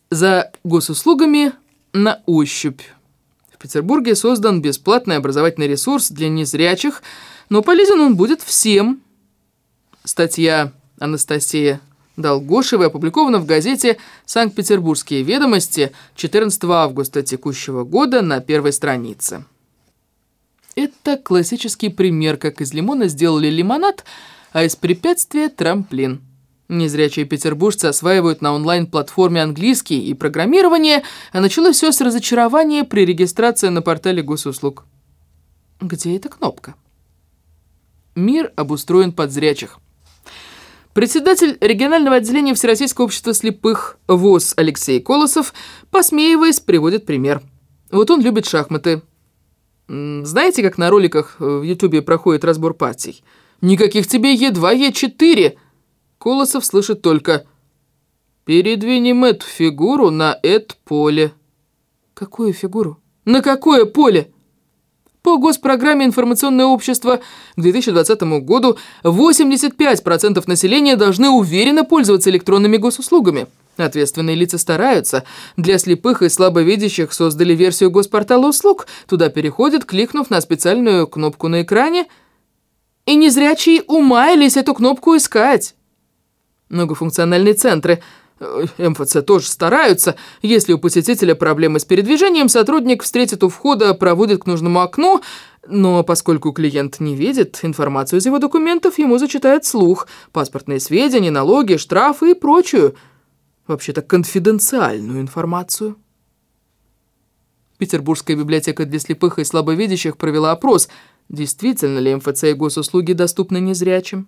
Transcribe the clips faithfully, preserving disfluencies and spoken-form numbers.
За госуслугами на ощупь. В Петербурге создан бесплатный образовательный ресурс для незрячих, но полезен он будет всем. Статья Анастасии Долгошевой опубликована в газете «Санкт-Петербургские ведомости» четырнадцатого августа текущего года на первой странице. Это классический пример, как из лимона сделали лимонад, а из препятствия – трамплин. Незрячие петербуржцы осваивают на онлайн-платформе английский и программирование, а началось все с разочарования при регистрации на портале госуслуг. Где эта кнопка? Мир обустроен под зрячих. Председатель регионального отделения Всероссийского общества слепых ВОС Алексей Колосов, посмеиваясь, приводит пример. Вот он любит шахматы. Знаете, как на роликах в Ютубе проходит разбор партий? Никаких тебе Е два, Е четыре. Колосов слышит только «Передвинем эту фигуру на это поле». Какую фигуру? На какое поле? По госпрограмме «Информационное общество» к две тысячи двадцатому году восемьдесят пять процентов населения должны уверенно пользоваться электронными госуслугами. Ответственные лица стараются. Для слепых и слабовидящих создали версию госпортала услуг. Туда переходят, кликнув на специальную кнопку на экране. И незрячие умаялись эту кнопку искать. Многофункциональные центры эм эф цэ тоже стараются. Если у посетителя проблемы с передвижением, сотрудник встретит у входа, проводит к нужному окну, но поскольку клиент не видит информацию из его документов, ему зачитают вслух паспортные сведения, налоги, штрафы и прочую, вообще-то конфиденциальную информацию. Петербургская библиотека для слепых и слабовидящих провела опрос, действительно ли эм эф цэ и госуслуги доступны незрячим.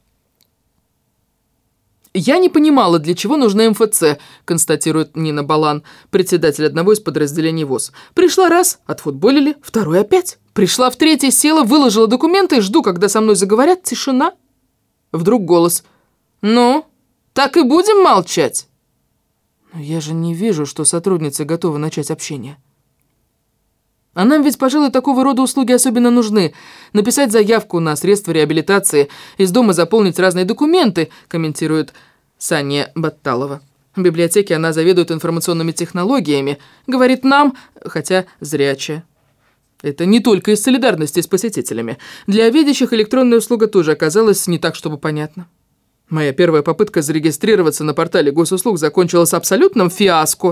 «Я не понимала, для чего нужна эм эф цэ», констатирует Нина Балан, председатель одного из подразделений ВОС. «Пришла раз, отфутболили, второй опять. Пришла в третий, села, выложила документы, жду, когда со мной заговорят, тишина». Вдруг голос. «Ну, так и будем молчать?» «Но я же не вижу, что сотрудницы готовы начать общение». А нам ведь, пожалуй, такого рода услуги особенно нужны. Написать заявку на средства реабилитации, из дома заполнить разные документы, комментирует Саня Батталова. В библиотеке она заведует информационными технологиями. Говорит нам, хотя зрячая. Это не только из солидарности с посетителями. Для видящих электронная услуга тоже оказалась не так, чтобы понятно. Моя первая попытка зарегистрироваться на портале госуслуг закончилась абсолютным фиаско.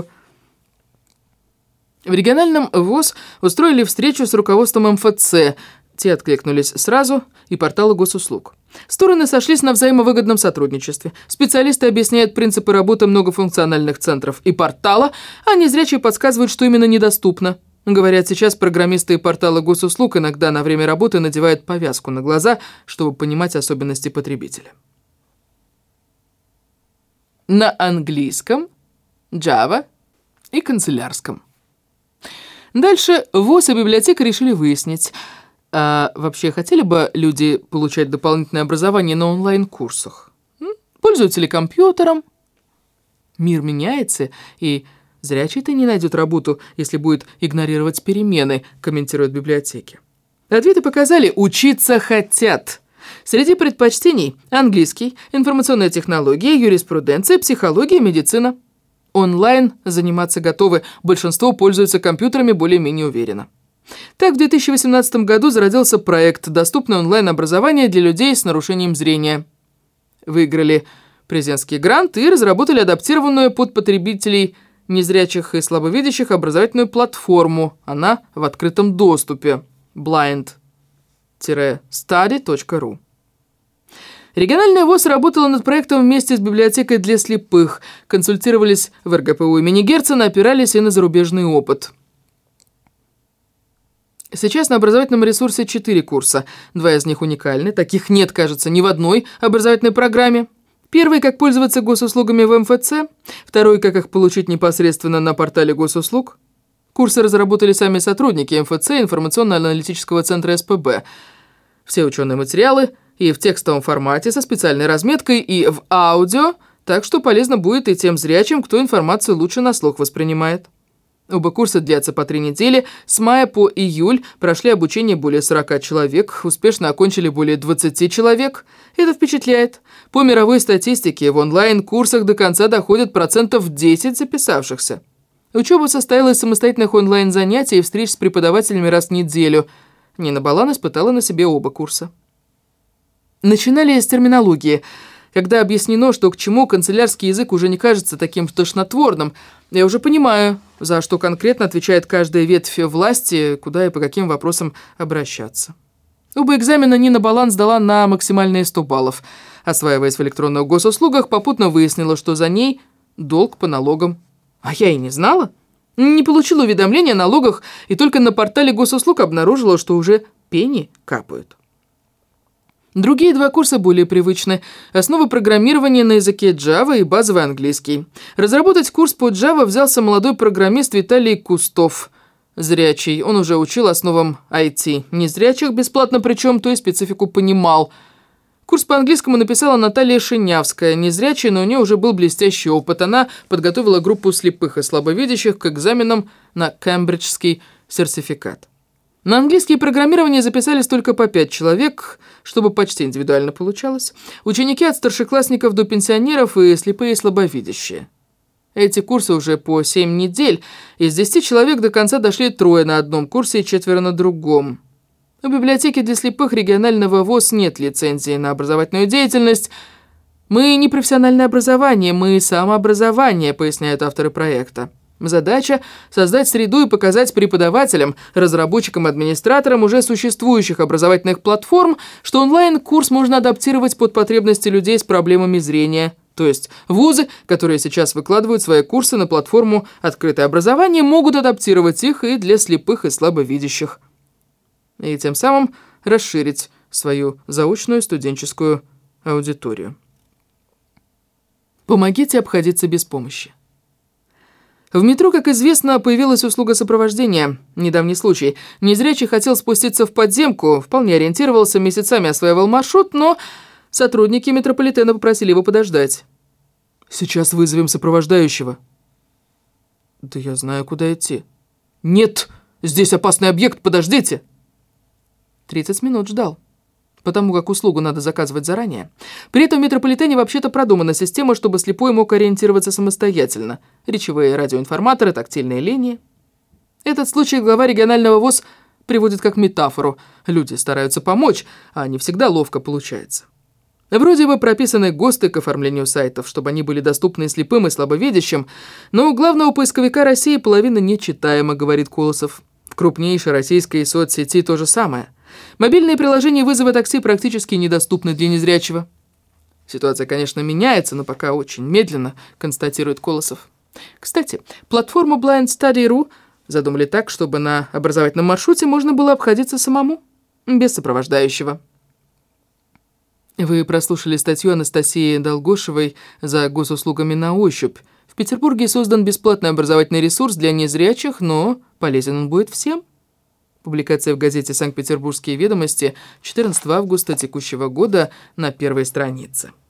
В региональном ВОС устроили встречу с руководством эм эф цэ. Те откликнулись сразу, и порталы госуслуг. Стороны сошлись на взаимовыгодном сотрудничестве. Специалисты объясняют принципы работы многофункциональных центров и портала, а незрячие подсказывают, что именно недоступно. Говорят, сейчас программисты и порталы госуслуг иногда на время работы надевают повязку на глаза, чтобы понимать особенности потребителя. На английском, Java и канцелярском. Дальше ВОС и библиотека решили выяснить, а вообще хотели бы люди получать дополнительное образование на онлайн-курсах? Пользуются ли компьютером? Мир меняется, и зрячий-то не найдет работу, если будет игнорировать перемены, комментируют библиотеки. Ответы показали, учиться хотят. Среди предпочтений английский, информационные технологии, юриспруденция, психология, медицина. Онлайн заниматься готовы, большинство пользуются компьютерами более-менее уверенно. Так, в две тысячи восемнадцатом году зародился проект «Доступное онлайн-образование для людей с нарушением зрения». Выиграли президентский грант и разработали адаптированную под потребителей незрячих и слабовидящих образовательную платформу. Она в открытом доступе. blind dash study точка ру. Региональная ВОС работала над проектом вместе с библиотекой для слепых, консультировались в эр гэ пэ у имени Герцена, опирались и на зарубежный опыт. Сейчас на образовательном ресурсе четыре курса. Два из них уникальны, таких нет, кажется, ни в одной образовательной программе. Первый – как пользоваться госуслугами в эм эф цэ, второй – как их получить непосредственно на портале госуслуг. Курсы разработали сами сотрудники эм эф цэ информационно-аналитического центра эс пэ бэ. Все ученые материалы и в текстовом формате со специальной разметкой, и в аудио, так что полезно будет и тем зрячим, кто информацию лучше на слух воспринимает. Оба курса длятся по три недели. С мая по июль прошли обучение более сорока человек, успешно окончили более двадцати человек. Это впечатляет. По мировой статистике, в онлайн-курсах до конца доходит процентов десять записавшихся. Учеба состояла из самостоятельных онлайн-занятий и встреч с преподавателями раз в неделю. Нина Балан испытала на себе оба курса. Начинали с терминологии. Когда объяснено, что к чему, канцелярский язык уже не кажется таким тошнотворным. Я уже понимаю, за что конкретно отвечает каждая ветвь власти, куда и по каким вопросам обращаться. Оба экзамена Нина Балан сдала на максимальные сто баллов. Осваиваясь в электронных госуслугах, попутно выяснила, что за ней долг по налогам. А я и не знала. Не получила уведомления о налогах, и только на портале госуслуг обнаружила, что уже пени капают. Другие два курса более привычны. Основы программирования на языке Java и базовый английский. Разработать курс по Java взялся молодой программист Виталий Кустов. Зрячий. Он уже учил основам ай ти. Незрячих бесплатно причем, то и специфику понимал. Курс по английскому написала Наталья Шинявская. Незрячая, но у нее уже был блестящий опыт. Она подготовила группу слепых и слабовидящих к экзаменам на кембриджский сертификат. На английское программирование записались только по пять человек, чтобы почти индивидуально получалось. Ученики от старшеклассников до пенсионеров и слепые и слабовидящие. Эти курсы уже по семь недель. Из десяти человек до конца дошли трое на одном курсе и четверо на другом. У библиотеки для слепых регионального ВОС нет лицензии на образовательную деятельность. Мы не профессиональное образование, мы самообразование, поясняют авторы проекта. Задача – создать среду и показать преподавателям, разработчикам, администраторам уже существующих образовательных платформ, что онлайн-курс можно адаптировать под потребности людей с проблемами зрения. То есть вузы, которые сейчас выкладывают свои курсы на платформу «Открытое образование», могут адаптировать их и для слепых и слабовидящих. И тем самым расширить свою заочную студенческую аудиторию. Помогите обходиться без помощи. В метро, как известно, появилась услуга сопровождения. Недавний случай. Незрячий хотел спуститься в подземку, вполне ориентировался, месяцами осваивал маршрут, но сотрудники метрополитена попросили его подождать. «Сейчас вызовем сопровождающего». «Да я знаю, куда идти». «Нет, здесь опасный объект, подождите». тридцать минут ждал, потому как услугу надо заказывать заранее. При этом в метрополитене вообще-то продумана система, чтобы слепой мог ориентироваться самостоятельно. Речевые радиоинформаторы, тактильные линии. Этот случай глава регионального ВОС приводит как метафору. Люди стараются помочь, а не всегда ловко получается. Вроде бы прописаны ГОСТы к оформлению сайтов, чтобы они были доступны слепым и слабовидящим, но у главного поисковика России половина нечитаема, говорит Колосов. В крупнейшей российской соцсети то же самое. Мобильные приложения вызова такси практически недоступны для незрячего. Ситуация, конечно, меняется, но пока очень медленно, констатирует Колосов. Кстати, платформу Blind Study точка ру задумали так, чтобы на образовательном маршруте можно было обходиться самому, без сопровождающего. Вы прослушали статью Анастасии Долгошевой «За госуслугами на ощупь». В Петербурге создан бесплатный образовательный ресурс для незрячих, но полезен он будет всем. Публикация в газете «Санкт-Петербургские ведомости» четырнадцатого августа текущего года на первой странице.